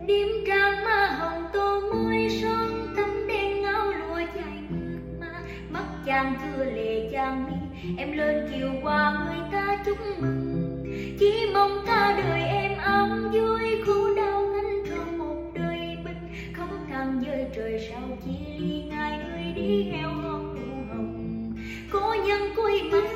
Đêm trăng má hồng tô môi son, tấm đen áo lụa dài mượt mà. Mắt chàng chưa lệ chàng mi, em lên chiều qua người ta chúc mừng. Chỉ mong cả đời em ấm vui, khổ đau gánh trọn một đời bình. Không than với trời sao chia ly, ngày người đi heo hon nụ hồng. Cố nhân cuối mắt